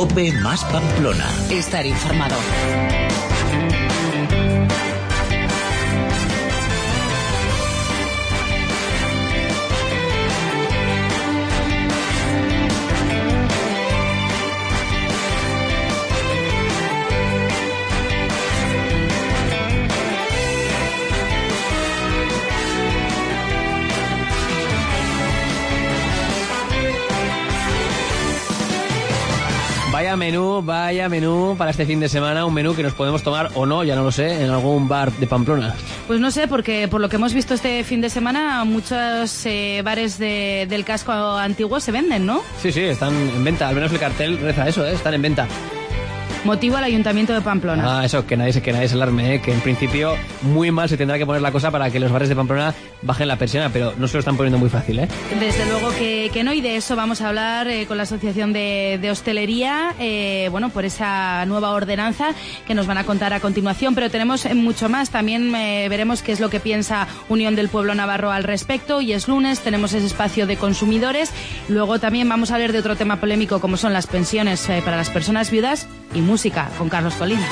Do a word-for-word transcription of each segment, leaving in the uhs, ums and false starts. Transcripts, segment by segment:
COPE más Pamplona. Estar informado. Vaya menú, vaya menú para este fin de semana, un menú que nos podemos tomar o no, ya no lo sé, en algún bar de Pamplona. Pues no sé, porque por lo que hemos visto este fin de semana, muchos eh, bares de, del casco antiguo se venden, ¿no? Sí, sí, están en venta, al menos el cartel reza eso, ¿eh? Están en venta. Motivo al Ayuntamiento de Pamplona. Ah, eso, que nadie se, que nadie se alarme, ¿eh? Que en principio muy mal se tendrá que poner la cosa para que los bares de Pamplona bajen la persiana, pero no se lo están poniendo muy fácil, ¿eh? Desde luego que, que no, y de eso vamos a hablar eh, con la Asociación de, de Hostelería, eh, bueno, por esa nueva ordenanza que nos van a contar a continuación, pero tenemos mucho más. También eh, veremos qué es lo que piensa Unión del Pueblo Navarro al respecto. Y es lunes, tenemos ese espacio de consumidores. Luego también vamos a hablar de otro tema polémico como son las pensiones eh, para las personas viudas y música con Carlos Colina.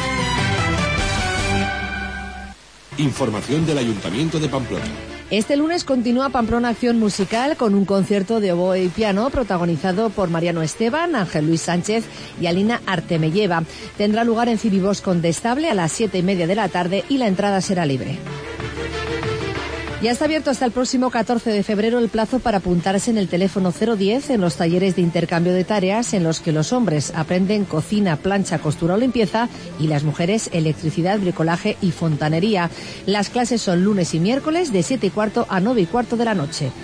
Información del Ayuntamiento de Pamplona. Este lunes continúa Pamplona Acción Musical con un concierto de oboe y piano protagonizado por Mariano Esteban, Ángel Luis Sánchez y Alina Artemelleva. Tendrá lugar en Ciribós Condestable a las siete y media de la tarde y la entrada será libre. Ya está abierto hasta el próximo catorce de febrero el plazo para apuntarse en el teléfono cero diez en los talleres de intercambio de tareas en los que los hombres aprenden cocina, plancha, costura o limpieza y las mujeres electricidad, bricolaje y fontanería. Las clases son lunes y miércoles de siete y cuarto a nueve y cuarto de la noche.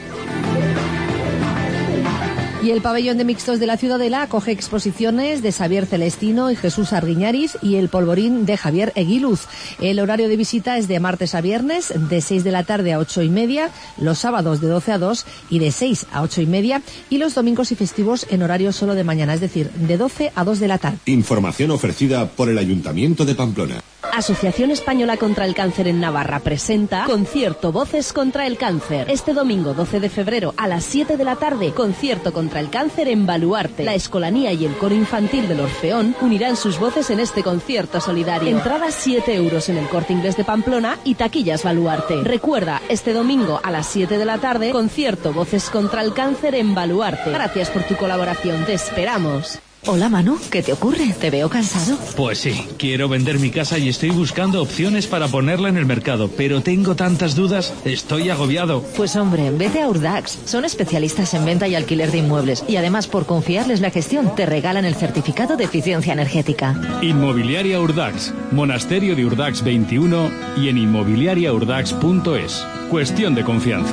Y el pabellón de mixtos de la Ciudadela acoge exposiciones de Xavier Celestino y Jesús Arguiñariz y el polvorín de Javier Eguiluz. El horario de visita es de martes a viernes, de seis de la tarde a ocho y media, los sábados de doce a dos y de seis a ocho y media, y los domingos y festivos en horario solo de mañana, es decir, de doce a dos de la tarde. Información ofrecida por el Ayuntamiento de Pamplona. Asociación Española contra el Cáncer en Navarra presenta Concierto Voces contra el Cáncer. Este domingo doce de febrero a las siete de la tarde, concierto contra el cáncer en Baluarte. La Escolanía y el Coro Infantil del Orfeón unirán sus voces en este concierto solidario. Entradas siete euros en el Corte Inglés de Pamplona y taquillas Baluarte. Recuerda, este domingo a las siete de la tarde, concierto Voces contra el Cáncer en Baluarte. Gracias por tu colaboración, te esperamos. Hola Manu, ¿qué te ocurre? ¿Te veo cansado? Pues sí, quiero vender mi casa y estoy buscando opciones para ponerla en el mercado, pero tengo tantas dudas, estoy agobiado. Pues hombre, vete a Urdax, son especialistas en venta y alquiler de inmuebles y además por confiarles la gestión te regalan el certificado de eficiencia energética. Inmobiliaria Urdax, Monasterio de Urdax veintiuno y en inmobiliaria urdax punto es. Cuestión de confianza.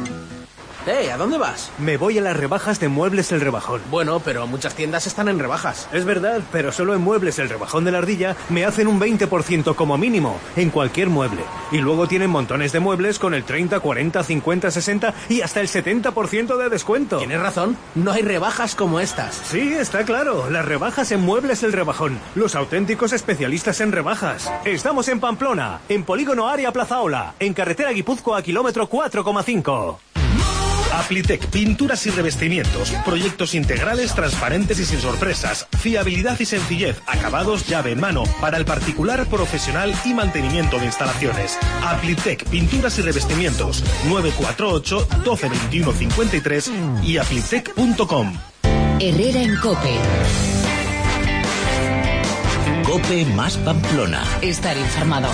Eh, ¿a dónde vas? Me voy a las rebajas de Muebles El Rebajón. Bueno, pero muchas tiendas están en rebajas. Es verdad, pero solo en Muebles El Rebajón de la Ardilla me hacen un veinte por ciento como mínimo en cualquier mueble. Y luego tienen montones de muebles con el treinta, cuarenta, cincuenta, sesenta y hasta el setenta por ciento de descuento. Tienes razón, no hay rebajas como estas. Sí, está claro, las rebajas en Muebles El Rebajón. Los auténticos especialistas en rebajas. Estamos en Pamplona, en Polígono Área Plazaola, en carretera Guipúzcoa, kilómetro cuatro coma cinco. Aplitec, pinturas y revestimientos, proyectos integrales, transparentes y sin sorpresas, fiabilidad y sencillez, acabados llave en mano, para el particular, profesional y mantenimiento de instalaciones. Aplitec, pinturas y revestimientos, nueve cuatro ocho, doce veintiuno cincuenta y tres y aplitec punto com. Herrera en COPE. COPE más Pamplona. Estar informado.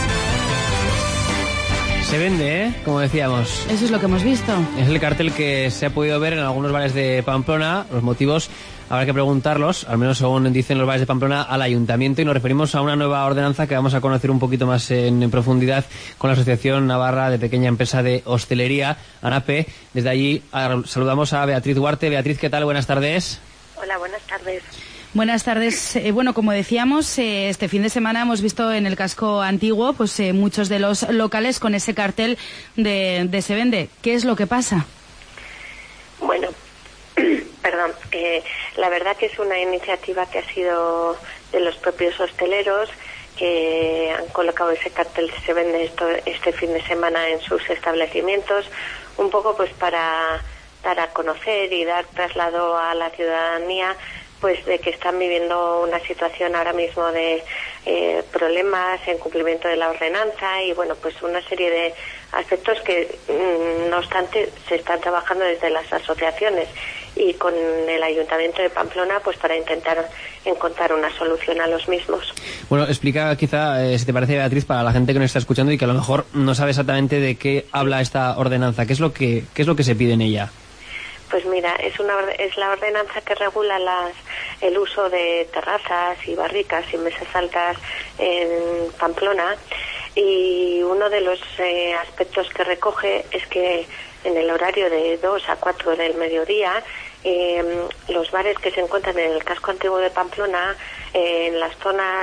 Se vende, ¿eh? Como decíamos. Eso es lo que hemos visto. Es el cartel que se ha podido ver en algunos bares de Pamplona. Los motivos habrá que preguntarlos, al menos según dicen los bares de Pamplona, al ayuntamiento. Y nos referimos a una nueva ordenanza que vamos a conocer un poquito más en, en profundidad con la Asociación Navarra de Pequeña Empresa de Hostelería, ANAPE. Desde allí a, saludamos a Beatriz Duarte. Beatriz, ¿qué tal? Buenas tardes. Hola, buenas tardes. Buenas tardes. Eh, bueno, como decíamos, eh, este fin de semana hemos visto en el casco antiguo pues eh, muchos de los locales con ese cartel de, de se vende. ¿Qué es lo que pasa? Bueno, perdón, eh, la verdad que es una iniciativa que ha sido de los propios hosteleros que han colocado ese cartel de se vende esto, este fin de semana en sus establecimientos, un poco pues para dar a conocer y dar traslado a la ciudadanía pues de que están viviendo una situación ahora mismo de eh, problemas en cumplimiento de la ordenanza y bueno, pues una serie de aspectos que no obstante se están trabajando desde las asociaciones y con el Ayuntamiento de Pamplona pues para intentar encontrar una solución a los mismos. Bueno, explica quizá, eh, si te parece, Beatriz, para la gente que nos está escuchando y que a lo mejor no sabe exactamente de qué habla esta ordenanza, ¿qué es lo que, qué es lo que se pide en ella? Pues mira, es una es la ordenanza que regula las el uso de terrazas y barricas y mesas altas en Pamplona y uno de los eh, aspectos que recoge es que en el horario de dos a cuatro del mediodía eh, los bares que se encuentran en el casco antiguo de Pamplona, eh, en las zonas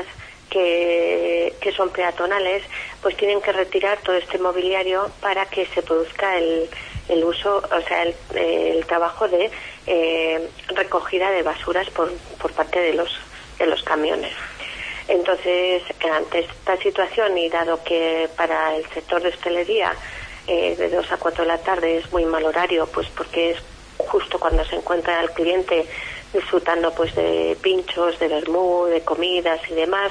que, que son peatonales, pues tienen que retirar todo este mobiliario para que se produzca el el uso, o sea, el, el trabajo de eh, recogida de basuras por, por parte de los de los camiones. Entonces, ante esta situación y dado que para el sector de hostelería eh, de dos a cuatro de la tarde es muy mal horario, pues porque es justo cuando se encuentra el cliente disfrutando pues de pinchos, de vermú, de comidas y demás,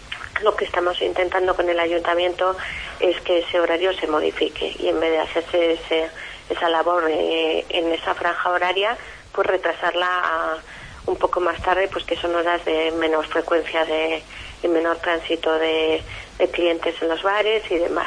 lo que estamos intentando con el ayuntamiento es que ese horario se modifique y en vez de hacerse ese esa labor eh, en esa franja horaria, pues retrasarla a un poco más tarde, pues que son horas de menor frecuencia de, y menor tránsito de, de clientes en los bares y demás.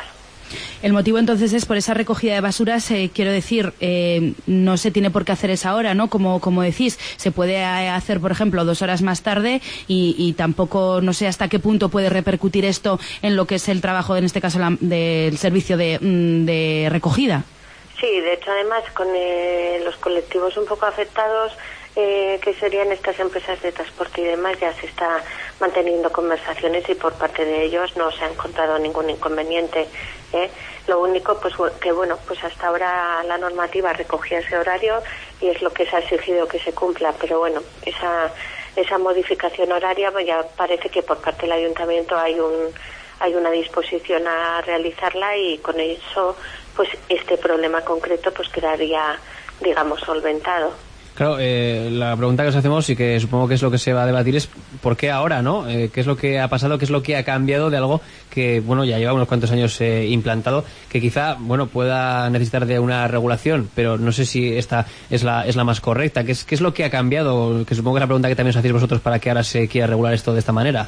El motivo entonces es por esa recogida de basuras, eh, quiero decir, eh, no se tiene por qué hacer esa hora, ¿no? Como, como decís, se puede hacer, por ejemplo, dos horas más tarde y, y tampoco, no sé hasta qué punto puede repercutir esto en lo que es el trabajo, en este caso, la, del servicio de, de recogida. Sí, de hecho, además, con eh, los colectivos un poco afectados, eh, que serían estas empresas de transporte y demás, ya se está manteniendo conversaciones y por parte de ellos no se ha encontrado ningún inconveniente. ¿eh? Lo único, pues que bueno, pues hasta ahora la normativa recogía ese horario y es lo que se ha exigido que se cumpla, pero bueno, esa esa modificación horaria, pues ya parece que por parte del ayuntamiento hay un hay una disposición a realizarla y con eso pues este problema concreto pues quedaría, digamos, solventado. Claro, eh, la pregunta que os hacemos y que supongo que es lo que se va a debatir es ¿por qué ahora, no? Eh, ¿Qué es lo que ha pasado? ¿Qué es lo que ha cambiado de algo que, bueno, ya lleva unos cuantos años eh, implantado, que quizá, bueno, pueda necesitar de una regulación, pero no sé si esta es la es la más correcta? ¿Qué es, qué es lo que ha cambiado? Que supongo que es la pregunta que también os hacéis vosotros para que ahora se quiera regular esto de esta manera.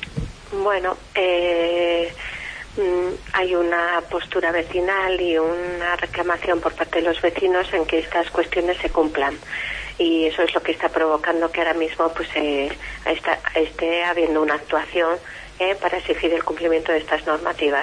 Bueno, eh... hay una postura vecinal y una reclamación por parte de los vecinos en que estas cuestiones se cumplan y eso es lo que está provocando que ahora mismo pues eh, está, esté habiendo una actuación eh, para exigir el cumplimiento de estas normativas.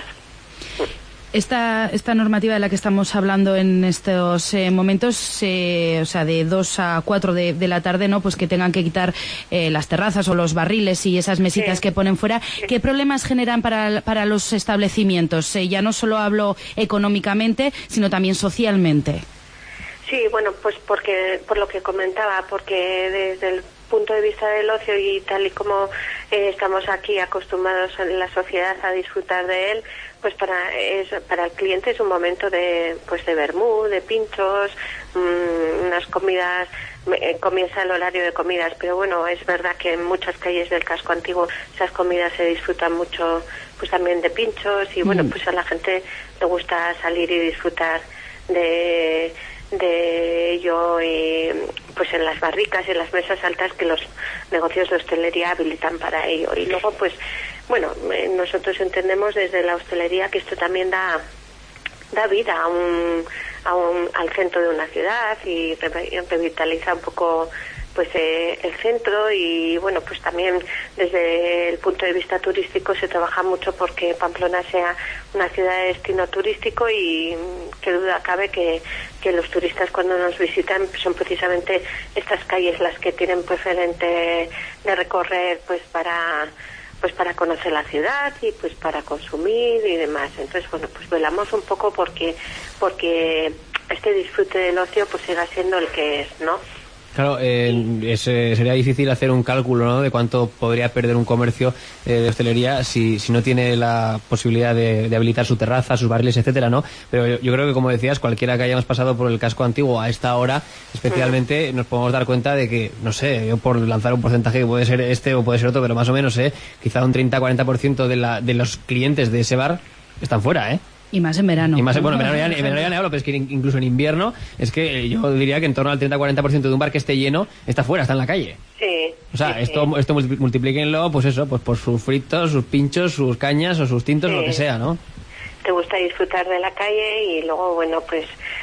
Esta, esta normativa de la que estamos hablando en estos eh, momentos, eh, o sea, de dos a cuatro de, de la tarde, ¿no? Pues que tengan que quitar eh, las terrazas o los barriles y esas mesitas sí. que ponen fuera. Sí. ¿Qué problemas generan para, para los establecimientos? Eh, ya no solo hablo económicamente, sino también socialmente. Sí, bueno, pues porque por lo que comentaba, porque desde el punto de vista del ocio y tal y como eh, estamos aquí acostumbrados en la sociedad a disfrutar de él, pues para es, para el cliente es un momento de pues de vermú, de pinchos, mmm, unas comidas, eh, comienza el horario de comidas, pero bueno, es verdad que en muchas calles del casco antiguo esas comidas se disfrutan mucho pues también de pinchos y bueno, mm. pues a la gente le gusta salir y disfrutar de de ello y pues en las barricas y en las mesas altas que los negocios de hostelería habilitan para ello. Y luego pues bueno, eh, nosotros entendemos desde la hostelería que esto también da da vida a un, a un al centro de una ciudad y revitaliza un poco pues eh, el centro y bueno, pues también desde el punto de vista turístico se trabaja mucho porque Pamplona sea una ciudad de destino turístico y qué duda cabe que, que los turistas cuando nos visitan son precisamente estas calles las que tienen preferente de recorrer pues para pues para conocer la ciudad y pues para consumir y demás. Entonces bueno, pues velamos un poco porque porque este disfrute del ocio pues siga siendo el que es, ¿no? Claro, eh, es, eh, sería difícil hacer un cálculo, ¿no?, de cuánto podría perder un comercio eh, de hostelería si, si no tiene la posibilidad de, de habilitar su terraza, sus barriles, etcétera, ¿no? Pero yo, yo creo que, como decías, cualquiera que hayamos pasado por el casco antiguo a esta hora, especialmente, nos podemos dar cuenta de que, no sé, yo por lanzar un porcentaje que puede ser este o puede ser otro, pero más o menos, ¿eh?, quizá un treinta a cuarenta por ciento de, la, de los clientes de ese bar están fuera, ¿eh? Y más en verano. Y más, bueno, en verano ya, en verano ya no hablo, pero es que incluso en invierno, es que yo diría que en torno al treinta a cuarenta por ciento de un bar que esté lleno está fuera, está en la calle. Sí. O sea, sí, esto, sí. esto multiplíquenlo, pues eso, pues por sus fritos, sus pinchos, sus cañas o sus tintos, Sí. lo que sea, ¿no? Te gusta disfrutar de la calle y luego, bueno, pues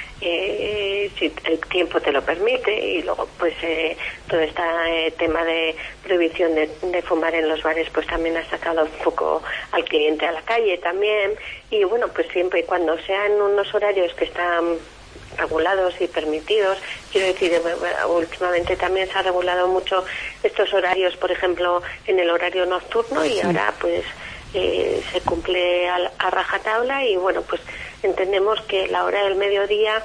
eh, si el tiempo te lo permite, y luego pues eh, todo este eh, tema de prohibición de, de fumar en los bares pues también ha sacado un poco al cliente a la calle también, y bueno, pues siempre y cuando sean unos horarios que están regulados y permitidos. Quiero decir, últimamente también se ha regulado mucho estos horarios, por ejemplo, en el horario nocturno, y sí. ahora pues eh, se cumple a, a rajatabla, y bueno, pues entendemos que la hora del mediodía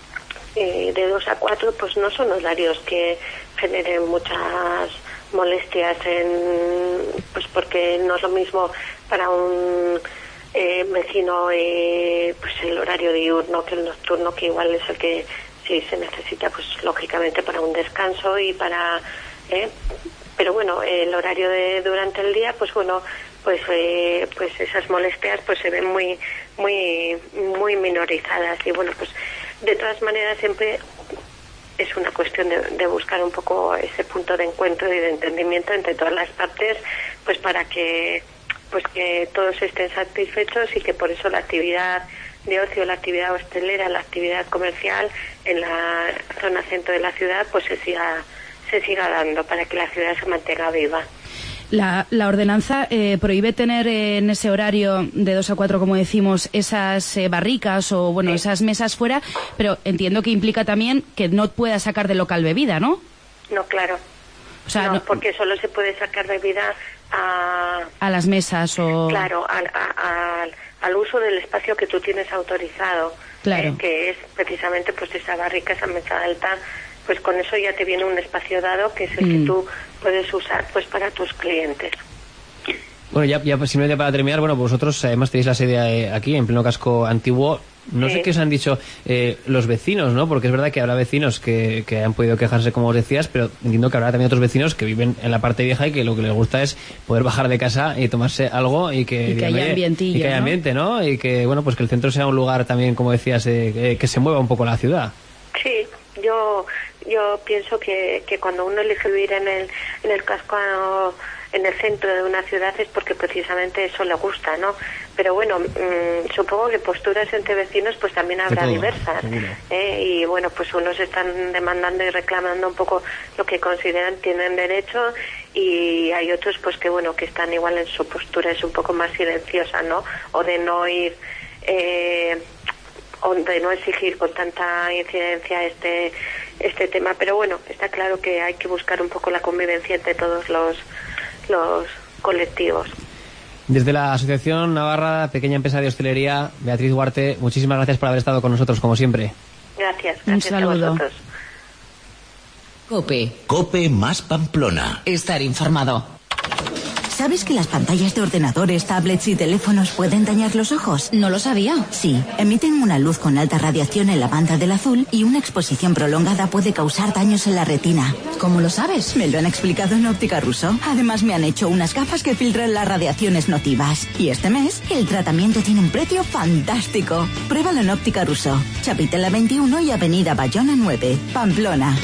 eh, de dos a cuatro pues no son horarios que generen muchas molestias, en pues porque no es lo mismo para un eh, vecino eh, pues el horario diurno que el nocturno, que igual es el que sí se necesita pues lógicamente para un descanso y para eh, pero bueno, el horario de durante el día pues bueno, pues eh, pues esas molestias pues se ven muy muy muy minorizadas, y bueno, pues de todas maneras siempre es una cuestión de, de buscar un poco ese punto de encuentro y de entendimiento entre todas las partes, pues para que pues que todos estén satisfechos, y que por eso la actividad de ocio, la actividad hostelera, la actividad comercial en la zona centro de la ciudad pues se siga se siga dando, para que la ciudad se mantenga viva. La, la ordenanza eh, prohíbe tener eh, en ese horario de dos a cuatro, como decimos, esas eh, barricas o, bueno, sí. esas mesas fuera, pero entiendo que implica también que no pueda sacar del local bebida, ¿no? No, claro. O sea, no, no, porque solo se puede sacar bebida a... A las mesas o... Claro, a, a, a, al uso del espacio que tú tienes autorizado. Claro. Eh, que es precisamente pues esa barrica, esa mesa alta. Pues con eso ya te viene un espacio dado, que es el mm. que tú puedes usar pues para tus clientes. Bueno, ya, ya simplemente para terminar, bueno, vosotros además tenéis la sede aquí, en pleno casco antiguo. No sí. sé qué os han dicho eh, los vecinos, ¿no? Porque es verdad que habrá vecinos que, que han podido quejarse, como os decías, pero entiendo que habrá también otros vecinos que viven en la parte vieja y que lo que les gusta es poder bajar de casa y tomarse algo y que, y que haya ambientillo, y que haya ¿no? ambiente, ¿no? Y que, bueno, pues que el centro sea un lugar también, como decías, eh, eh, que se mueva un poco la ciudad. Sí, yo yo pienso que, que cuando uno elige vivir en el en el casco, en el centro de una ciudad, es porque precisamente eso le gusta, ¿no? Pero bueno, mmm, supongo que posturas entre vecinos pues también habrá diversas, ¿eh? Y bueno, pues unos están demandando y reclamando un poco lo que consideran tienen derecho, y hay otros pues que bueno, que están igual en su postura, es un poco más silenciosa, ¿no? O de no ir eh, o de no exigir con tanta incidencia este este tema, pero bueno, está claro que hay que buscar un poco la convivencia entre todos los los colectivos. Desde la Asociación Navarra Pequeña Empresa de Hostelería, Beatriz Duarte, muchísimas gracias por haber estado con nosotros, como siempre. Gracias, un gracias saludo. a vosotros. COPE. COPE más Pamplona. Estar informado. ¿Sabes que las pantallas de ordenadores, tablets y teléfonos pueden dañar los ojos? No lo sabía. Sí, emiten una luz con alta radiación en la banda del azul, y una exposición prolongada puede causar daños en la retina. ¿Cómo lo sabes? Me lo han explicado en Óptica Russo. Además me han hecho unas gafas que filtran las radiaciones nocivas. Y este mes, el tratamiento tiene un precio fantástico. Pruébalo en Óptica Russo. Chapitela veintiuno y Avenida Bayona nueve, Pamplona.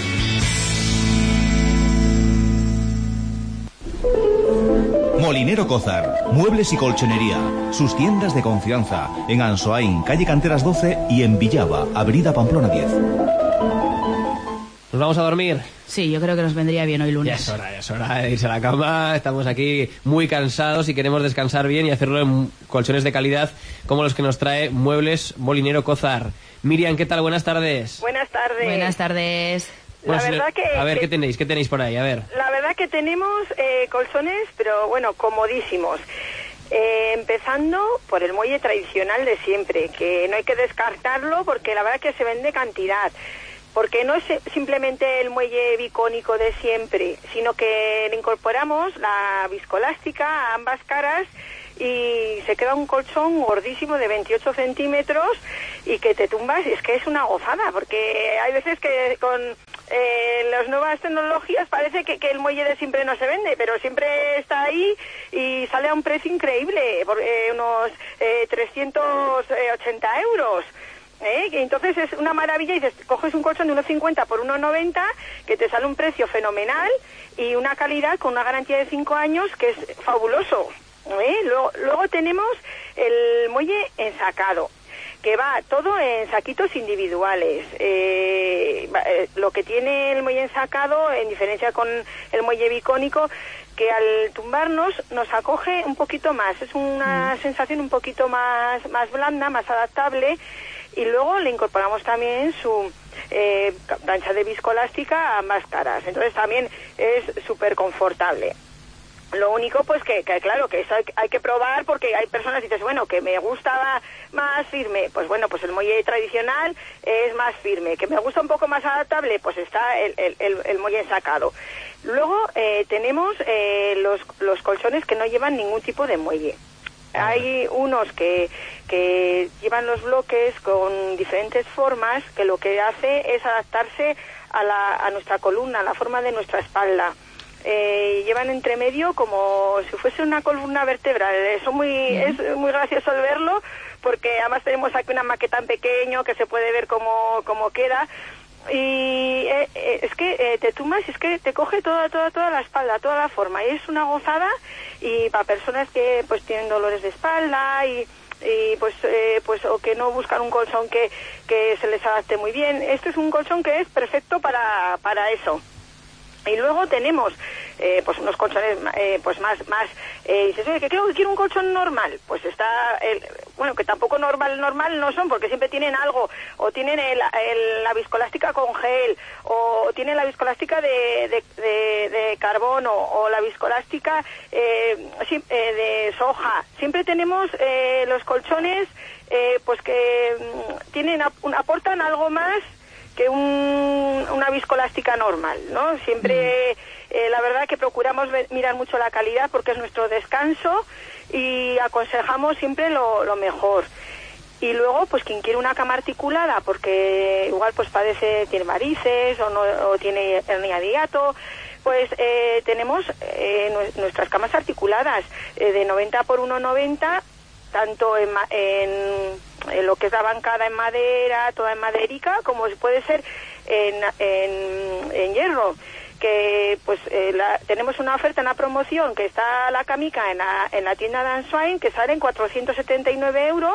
Molinero Cózar, muebles y colchonería. Sus tiendas de confianza en Ansoain, calle Canteras doce, y en Villaba, avenida Pamplona diez. ¿Nos vamos a dormir? Sí, yo creo que nos vendría bien hoy lunes. Ya es hora, ya es hora de irse a la cama. Estamos aquí muy cansados y queremos descansar bien y hacerlo en colchones de calidad como los que nos trae Muebles Molinero Cózar. Miriam, ¿qué tal? Buenas tardes. Buenas tardes. Buenas tardes. Bueno, la verdad que, a ver, que, ¿qué tenéis? ¿Qué tenéis por ahí? A ver. La verdad que tenemos eh, colchones, pero bueno, comodísimos. Eh, empezando por el muelle tradicional de siempre, que no hay que descartarlo porque la verdad que se vende cantidad. porque no es simplemente el muelle bicónico de siempre, sino que le incorporamos la viscoelástica a ambas caras y se queda un colchón gordísimo de veintiocho centímetros y que te tumbas, y es que es una gozada, porque hay veces que con eh, las nuevas tecnologías parece que, que el muelle de siempre no se vende, pero siempre está ahí y sale a un precio increíble, por eh, unos eh, trescientos ochenta euros. ¿Eh? Que entonces es una maravilla, y dices, coges un colchón de uno cincuenta por uno noventa, que te sale un precio fenomenal y una calidad con una garantía de cinco años que es fabuloso. ¿Eh? Luego, luego tenemos el muelle ensacado, que va todo en saquitos individuales. Eh, eh, lo que tiene el muelle ensacado, en diferencia con el muelle bicónico, que al tumbarnos nos acoge un poquito más, es una mm. sensación un poquito más, más blanda, más adaptable, y luego le incorporamos también su eh, plancha de viscoelástica a ambas caras, entonces también es súper confortable. Lo único, pues, que, que claro, que eso hay, hay que probar, porque hay personas que dicen, bueno, que me gusta más firme, pues bueno, pues el muelle tradicional es más firme. Que me gusta un poco más adaptable, pues está el, el, el, el muelle ensacado. Luego eh, tenemos eh, los, los colchones que no llevan ningún tipo de muelle. Hay unos que, que llevan los bloques con diferentes formas, que lo que hace es adaptarse a, la, a nuestra columna, a la forma de nuestra espalda. Eh, llevan entre medio como si fuese una columna vertebral. Eso muy, uh-huh. Es muy gracioso el verlo, porque además tenemos aquí una maqueta tan pequeño que se puede ver cómo, cómo queda. Y eh, eh, es que eh, te tumbas y es que te coge toda, toda, toda la espalda, toda la forma, y es una gozada. Y para personas que pues tienen dolores de espalda y y pues eh, pues o que no buscan un colchón que, que se les adapte muy bien, este es un colchón que es perfecto para, para eso. Y luego tenemos eh, pues unos colchones eh, pues más más eh, dices, oye, que creo que quiero un colchón normal, pues está el, bueno, que tampoco normal normal no son, porque siempre tienen algo, o tienen el, el, la viscoelástica con gel, o tienen la viscoelástica de, de, de, de carbono, o la viscoelástica eh, sí, eh, de soja. Siempre tenemos eh, los colchones eh, pues que mm, tienen un, aportan algo más que un, una viscoelástica normal, ¿no? Siempre, eh, la verdad que procuramos ver, mirar mucho la calidad, porque es nuestro descanso, y aconsejamos siempre lo, lo mejor. Y luego, pues quien quiere una cama articulada, porque igual pues padece, tiene varices o, no, o tiene hernia de hiato, pues eh, tenemos eh, nuestras camas articuladas eh, de noventa por uno noventa, tanto en, en, en lo que es la bancada en madera, toda en maderica, como puede ser en, en, en hierro, que pues eh, la, tenemos una oferta, una promoción, que está la camica en la, en la tienda de Answain, que sale en cuatrocientos setenta y nueve euros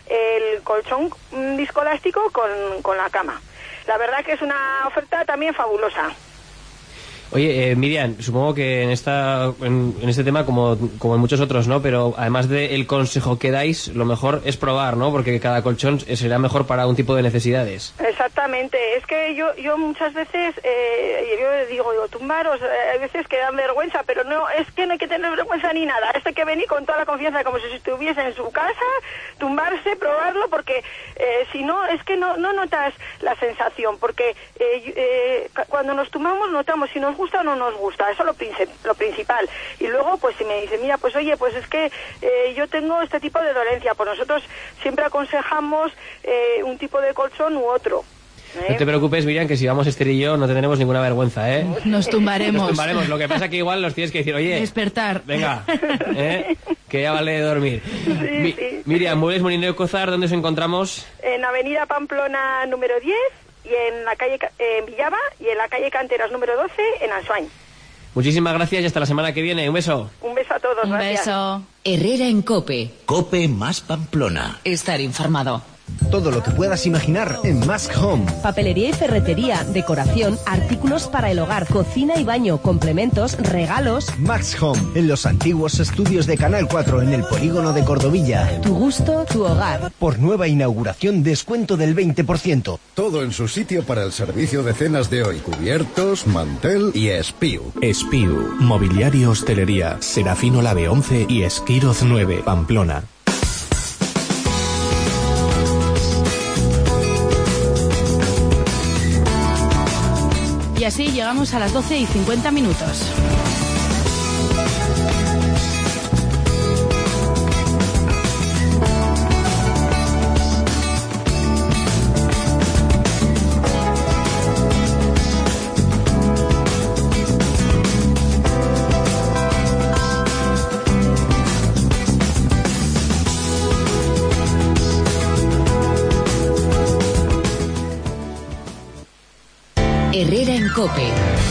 el colchón viscoelástico con, con la cama. La verdad que es una oferta también fabulosa. Oye, eh, Miriam, supongo que en esta en, en este tema, como, como en muchos otros, ¿no? Pero además del consejo que dais, lo mejor es probar, ¿no? Porque cada colchón será mejor para un tipo de necesidades. Exactamente. Es que yo yo muchas veces, eh, yo digo, digo, tumbaros, eh, hay veces que dan vergüenza, pero no, es que no hay que tener vergüenza ni nada. Este que venir con toda la confianza, como si estuviese en su casa, tumbarse, probarlo, porque eh, si no, es que no, no notas la sensación, porque eh, eh, cuando nos tumbamos notamos si nos gusta o no nos gusta, eso es lo, princip lo principal. Y luego, pues si me dice, mira, pues oye, pues es que eh, yo tengo este tipo de dolencia, pues nosotros siempre aconsejamos eh, un tipo de colchón u otro. ¿Eh? No te preocupes, Miriam, que si vamos Esther y yo no tendremos ninguna vergüenza, ¿eh? Nos tumbaremos. Nos tumbaremos. Lo que pasa que igual nos tienes que decir, oye... Despertar. Venga, ¿eh? Que ya vale de dormir. Sí, Mi sí. Miriam, Muebles Molinero Cózar, ¿dónde nos encontramos? En Avenida Pamplona número diez, y en la calle en Villaba, y en la calle Canteras número doce en Answain. Muchísimas gracias y hasta la semana que viene. Un beso. Un beso a todos. Un gracias. beso. Herrera en COPE. COPE más Pamplona. Estar informado. Todo lo que puedas imaginar en Mask Home. Papelería y ferretería, decoración, artículos para el hogar, cocina y baño, complementos, regalos. Mask Home, en los antiguos estudios de Canal cuatro, en el polígono de Cordovilla. Tu gusto, tu hogar. Por nueva inauguración, descuento del veinte por ciento. Todo en su sitio para el servicio de cenas de hoy. Cubiertos, mantel y Espiu. Espiu, mobiliario, hostelería, Serafino Lave once y Esquiroz nueve, Pamplona. así llegamos a las doce y cincuenta minutos. Herrera en COPE.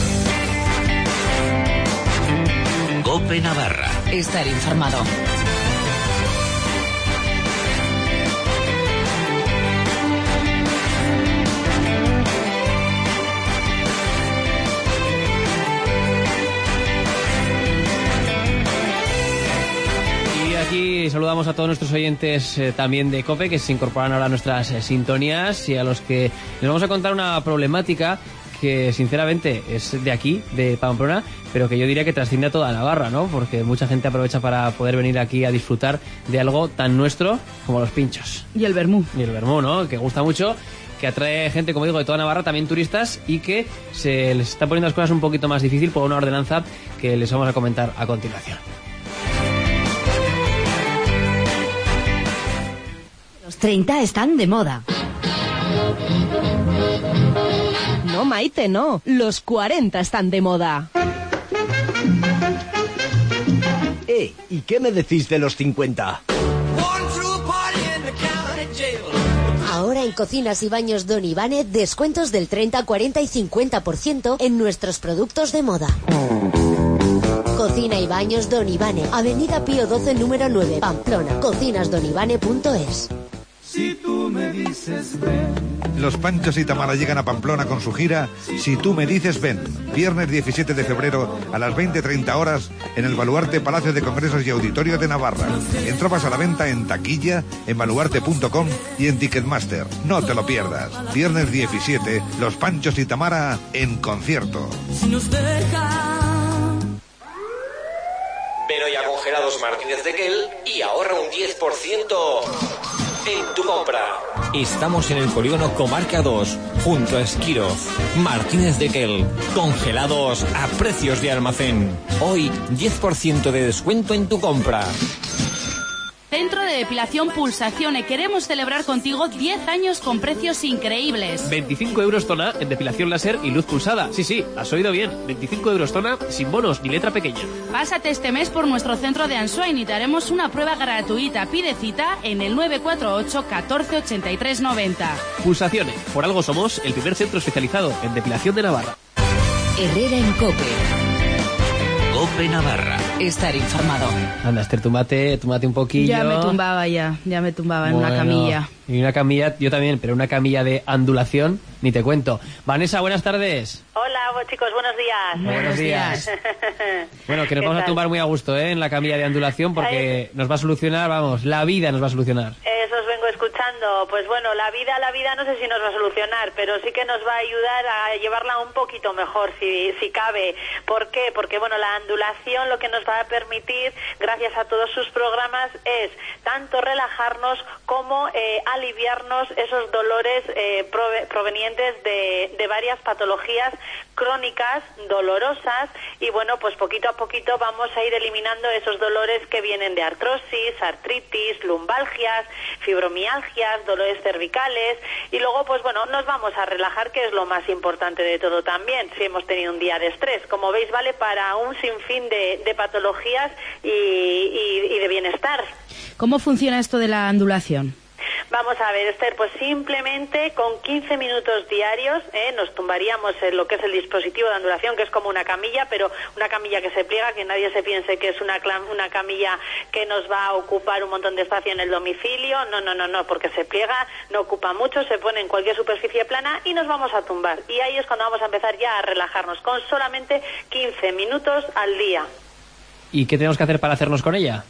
COPE Navarra. Estar informado. Y aquí saludamos a todos nuestros oyentes eh, también de COPE que se incorporan ahora a nuestras eh, sintonías, y a los que les vamos a contar una problemática que sinceramente es de aquí, de Pamplona, pero que yo diría que trasciende a toda Navarra, ¿no? Porque mucha gente aprovecha para poder venir aquí a disfrutar de algo tan nuestro como los pinchos. Y el vermú. Y el vermú, ¿no? Que gusta mucho, que atrae gente, como digo, de toda Navarra, también turistas, y que se les está poniendo las cosas un poquito más difícil por una ordenanza que les vamos a comentar a continuación. Los treinta están de moda. No, Maite, no. Los cuarenta están de moda. Eh, ¿y qué me decís de los cincuenta? Ahora en Cocinas y Baños Don Ivane, descuentos del treinta, cuarenta y cincuenta por ciento en nuestros productos de moda. Cocina y Baños Don Ivane, Avenida Pío doce, número nueve, Pamplona. Cocinas don ivane punto es. Si tú me dices ven. Los Panchos y Tamara llegan a Pamplona con su gira Si tú me dices ven. Viernes diecisiete de febrero a las veinte treinta horas en el Baluarte Palacio de Congresos y Auditorio de Navarra. Entradas a la venta en taquilla, en baluarte punto com y en Ticketmaster. No te lo pierdas. Viernes diecisiete, Los Panchos y Tamara en concierto. Si nos dejan. Ven hoy a Congelados Martínez de Quel y ahorra un diez por ciento en tu compra. Estamos en el polígono Comarca dos, junto a Esquiroz. Martínez de Quel, congelados a precios de almacén. Hoy, diez por ciento de descuento en tu compra. Centro de Depilación Pulsazione. Queremos celebrar contigo diez años con precios increíbles. veinticinco euros zona en depilación láser y luz pulsada. Sí, sí, has oído bien. veinticinco euros zona, sin bonos ni letra pequeña. Pásate este mes por nuestro centro de Ansoain y te haremos una prueba gratuita. Pide cita en el nueve cuatro ocho, catorce, ochenta y tres, noventa. Pulsazione. Por algo somos el primer centro especializado en depilación de Navarra. Herrera en COPE. COPE Navarra. Estar informado. Anda, Esther, túmbate, túmbate un poquillo. Ya me tumbaba ya, ya me tumbaba bueno, en una camilla. Y una camilla, yo también, pero una camilla de ondulación, ni te cuento. Vanessa, buenas tardes. Hola, chicos, buenos días. Buenos días. Bueno, que nos vamos a tumbar muy a gusto, ¿eh? En la camilla de ondulación, porque nos va a solucionar, vamos, la vida nos va a solucionar. Eso os vengo escuchando. Pues bueno, la vida, la vida no sé si nos va a solucionar, pero sí que nos va a ayudar a llevarla un poquito mejor, si, si cabe. ¿Por qué? Porque bueno, la ondulación lo que nos va a permitir, gracias a todos sus programas, es tanto relajarnos como eh, aliviarnos esos dolores eh, prove- provenientes de, de varias patologías crónicas, dolorosas, y bueno, pues poquito a poquito vamos a ir eliminando esos dolores que vienen de artrosis, artritis, lumbalgias, fibromialgias, dolores cervicales, y luego pues bueno, nos vamos a relajar, que es lo más importante de todo también, si hemos tenido un día de estrés. Como veis, vale para un sinfín de, de patologías y, y, y de bienestar. ¿Cómo funciona esto de la ondulación? Vamos a ver, Esther, pues simplemente con quince minutos diarios ¿eh? nos tumbaríamos en lo que es el dispositivo de ondulación, que es como una camilla, pero una camilla que se pliega, que nadie se piense que es una, una camilla que nos va a ocupar un montón de espacio en el domicilio. No, no, no, no, porque se pliega, no ocupa mucho, se pone en cualquier superficie plana y nos vamos a tumbar. Y ahí es cuando vamos a empezar ya a relajarnos, con solamente quince minutos al día. ¿Y qué tenemos que hacer para hacernos con ella?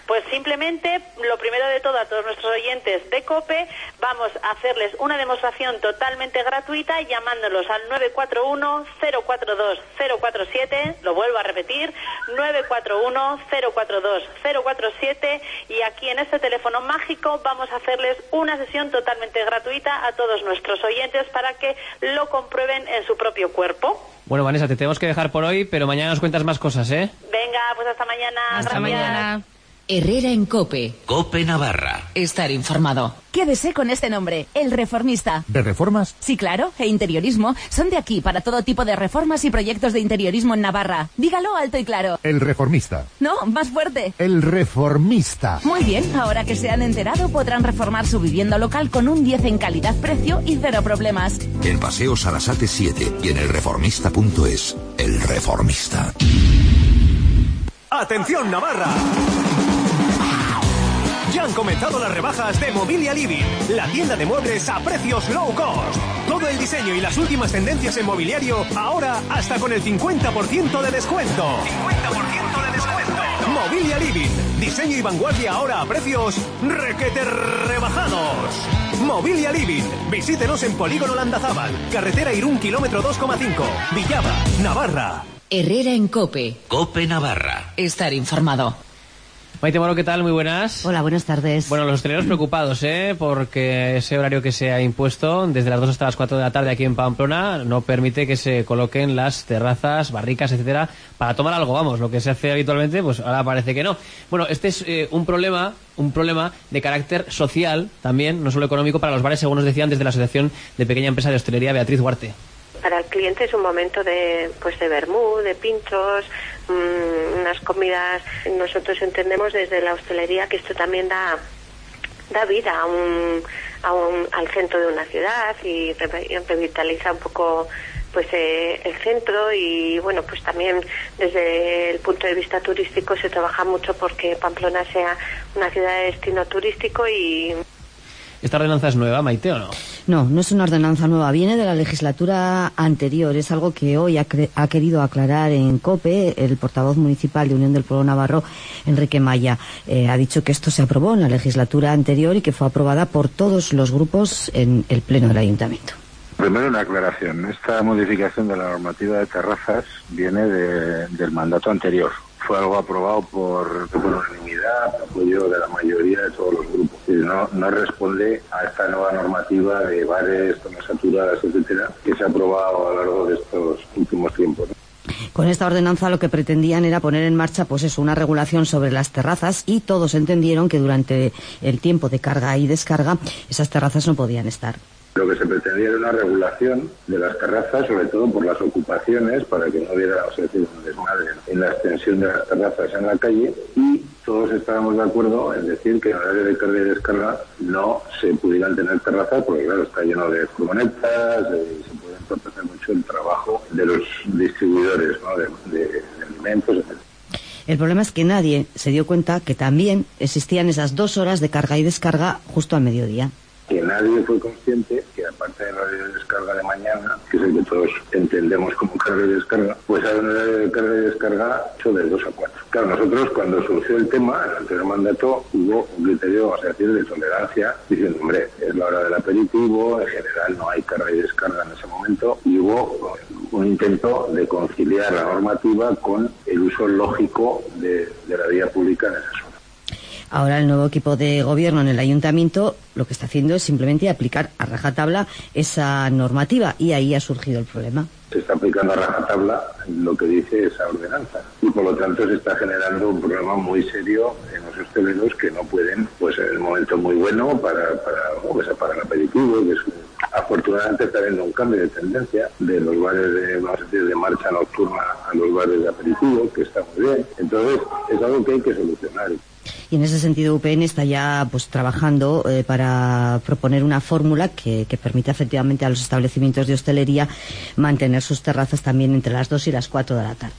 Pues simplemente, lo primero de todo, a todos nuestros oyentes de COPE, vamos a hacerles una demostración totalmente gratuita llamándolos al nueve cuatro uno, cero cuatro dos, cero cuatro siete, lo vuelvo a repetir, nueve cuatro uno, cero cuatro dos, cero cuatro siete, y aquí en este teléfono mágico vamos a hacerles una sesión totalmente gratuita a todos nuestros oyentes para que lo comprueben en su propio cuerpo. Bueno, Vanessa, te tenemos que dejar por hoy, pero mañana nos cuentas más cosas, ¿eh? Venga, pues hasta mañana. Hasta Gracias. mañana. Herrera en COPE. Cope Navarra. Estar informado. Quédese con este nombre, El Reformista. ¿De reformas? Sí, claro, e interiorismo. Son de aquí para todo tipo de reformas y proyectos de interiorismo en Navarra. Dígalo alto y claro. El Reformista. No, más fuerte. El Reformista. Muy bien, ahora que se han enterado podrán reformar su vivienda local con un diez en calidad-precio y cero problemas. En Paseo Sarasate siete y en elreformista punto es. El Reformista. ¡Atención, Navarra! Ya han comenzado las rebajas de Mobilia Living, la tienda de muebles a precios low cost. Todo el diseño y las últimas tendencias en mobiliario, ahora hasta con el cincuenta por ciento de descuento. cincuenta por ciento de descuento. Mobilia Living, diseño y vanguardia ahora a precios requete rebajados. Mobilia Living, visítenos en Polígono Landazábal, carretera Irún, kilómetro dos coma cinco, Villava, Navarra. Herrera en COPE. Cope Navarra. Estar informado. Maite Moro, ¿qué tal? Muy buenas. Hola, buenas tardes. Bueno, los hosteleros preocupados, ¿eh? Porque ese horario que se ha impuesto desde las dos hasta las cuatro de la tarde aquí en Pamplona no permite que se coloquen las terrazas, barricas, etcétera, para tomar algo, vamos, lo que se hace habitualmente, pues ahora parece que no. Bueno, este es eh, un problema, un problema de carácter social también, no solo económico, para los bares, según nos decían desde la Asociación de Pequeña Empresa de Hostelería, Beatriz Huarte. Para el cliente es un momento de pues de vermú, de pinchos, mmm, unas comidas. Nosotros entendemos desde la hostelería que esto también da da vida a un, a un al centro de una ciudad y re, revitaliza un poco pues eh, el centro. Y bueno, pues también desde el punto de vista turístico se trabaja mucho porque Pamplona sea una ciudad de destino turístico. Y ¿esta ordenanza es nueva, Maite, o no? No, no es una ordenanza nueva, viene de la legislatura anterior, es algo que hoy ha, ha querido aclarar en COPE el portavoz municipal de Unión del Pueblo Navarro, Enrique Maya. Eh, ha dicho que esto se aprobó en la legislatura anterior y que fue aprobada por todos los grupos en el Pleno del Ayuntamiento. Primero una aclaración, esta modificación de la normativa de terrazas viene de, del mandato anterior. Fue algo aprobado por, por unanimidad, apoyo de la mayoría de todos los grupos. Y no, no responde a esta nueva normativa de bares, zonas saturadas, etcétera, que se ha aprobado a lo largo de estos últimos tiempos, ¿no? Con esta ordenanza lo que pretendían era poner en marcha, pues eso, una regulación sobre las terrazas, y todos entendieron que durante el tiempo de carga y descarga esas terrazas no podían estar. Lo que se pretendía era una regulación de las terrazas, sobre todo por las ocupaciones, para que no hubiera, o sea, decir, un desmadre en la extensión de las terrazas en la calle, y todos estábamos de acuerdo en decir que en horario de carga y descarga no se pudieran tener terrazas, porque claro, está lleno de furgonetas, eh, se puede entorpecer mucho el trabajo de los distribuidores, ¿no?, de, de, de alimentos, etcétera. El problema es que nadie se dio cuenta que también existían esas dos horas de carga y descarga justo al mediodía. Que nadie fue consciente que aparte del horario de descarga de mañana, que es el que todos entendemos como carga y descarga, pues hay un horario de carga y descarga hecho de dos a cuatro. Claro, nosotros cuando surgió el tema, en el anterior mandato, hubo un criterio, o sea, de tolerancia, diciendo, hombre, es la hora del aperitivo, en general no hay carga y descarga en ese momento, y hubo un intento de conciliar la normativa con el uso lógico de, de la vía pública en esa zona. Ahora el nuevo equipo de gobierno en el ayuntamiento lo que está haciendo es simplemente aplicar a rajatabla esa normativa, y ahí ha surgido el problema. Se está aplicando a rajatabla lo que dice esa ordenanza, y por lo tanto se está generando un problema muy serio en los hosteleros que no pueden, pues en el momento muy bueno para para, pues, para el aperitivo, que es un, afortunadamente está habiendo un cambio de tendencia de los bares de, vamos a decir, de marcha nocturna a los bares de aperitivo, que está muy bien. Entonces es algo que hay que solucionar. Y en ese sentido U P N está ya pues trabajando eh, para proponer una fórmula que, que permita efectivamente a los establecimientos de hostelería mantener sus terrazas también entre las dos y las cuatro de la tarde.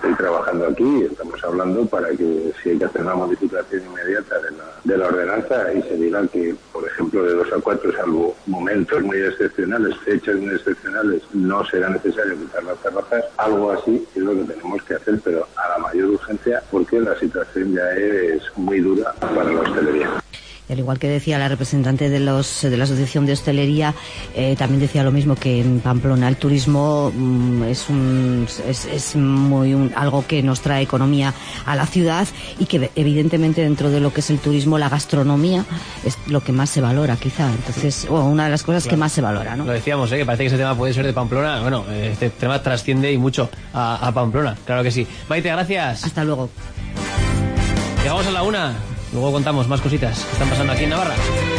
estoy trabajando aquí y estamos hablando para que si hay que hacer una modificación inmediata de la, de la ordenanza y se diga que, por ejemplo, de dos a cuatro, salvo momentos muy excepcionales, fechas muy excepcionales, no será necesario quitar las terrazas, algo así es lo que tenemos que hacer, pero a la mayor urgencia, porque la situación ya es muy dura para la hostelería. Y al igual que decía la representante de los de la Asociación de Hostelería, eh, también decía lo mismo, que en Pamplona el turismo mm, es un es, es muy un, algo que nos trae economía a la ciudad, y que evidentemente dentro de lo que es el turismo, la gastronomía es lo que más se valora, quizá. Entonces, bueno, una de las cosas claro. que más se valora, ¿no? Lo decíamos, ¿eh? Que parece que ese tema puede ser de Pamplona. Bueno, este tema trasciende y mucho a, a Pamplona, claro que sí. Maite, gracias. Hasta luego. Llegamos a la una. Luego contamos más cositas que están pasando aquí en Navarra.